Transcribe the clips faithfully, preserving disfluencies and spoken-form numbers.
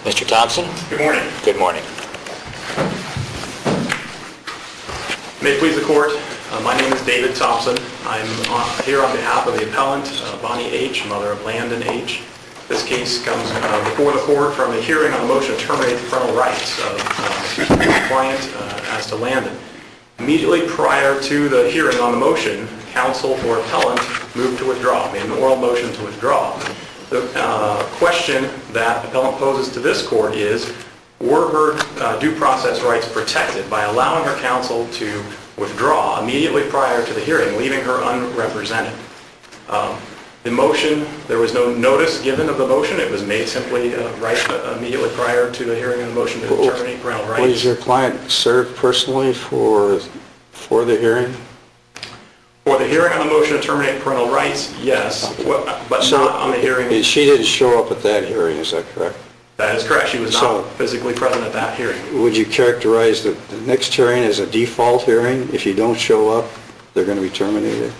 Mister Thompson? Good morning. Good morning. May it please the court, uh, my name is David Thompson. I'm uh, here on behalf of the appellant, uh, Bonnie H., mother of Landon H. This case comes uh, before the court from a hearing on a motion to terminate the parental rights of uh, the client uh, as to Landon. Immediately prior to the hearing on the motion, counsel for appellant moved to withdraw, made an oral motion to withdraw. The uh, question that appellant poses to this court is, were her uh, due process rights protected by allowing her counsel to withdraw immediately prior to the hearing, leaving her unrepresented? Um, the motion, there was no notice given of the motion. It was made simply uh, right uh, immediately prior to the hearing on the motion to terminate parental rights. Was your client served personally for for the hearing? For the hearing on the motion to terminate parental rights, yes, but so not on the hearing. She didn't show up at that hearing, is that correct? That is correct. She was So, not physically present at that hearing. Would you characterize the, the next hearing as a default hearing? If you don't show up, they're going to be terminated?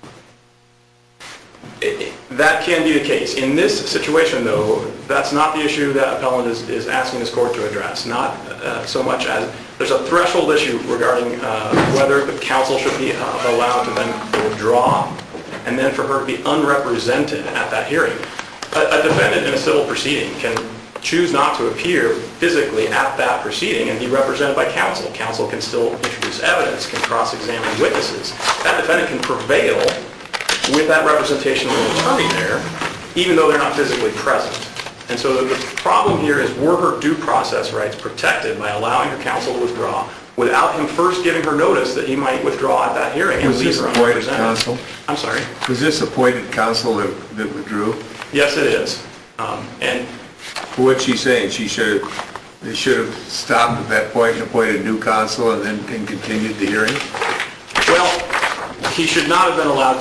It, it, that can be the case. In this situation, though, that's not the issue that appellant is, is asking this court to address. Not uh, so much as there's a threshold issue regarding uh, whether the counsel should be uh, allowed to then withdraw and then for her to be unrepresented at that hearing. A, a defendant in a civil proceeding can choose not to appear physically at that proceeding and be represented by counsel. Counsel can still introduce evidence, can cross-examine witnesses. That defendant can prevail with that representation of an attorney there, even though they're not physically present. And so the problem here is, were her due process rights protected by allowing her counsel to withdraw without him first giving her notice that he might withdraw at that hearing and Was leave this her appointed unrepresented? counsel? I'm sorry? Was this appointed counsel that, that withdrew? Yes, it is. Um, and What's she saying? She should have, they should have stopped at that point and appointed new counsel and then and continued the hearing? Well, he should not have been allowed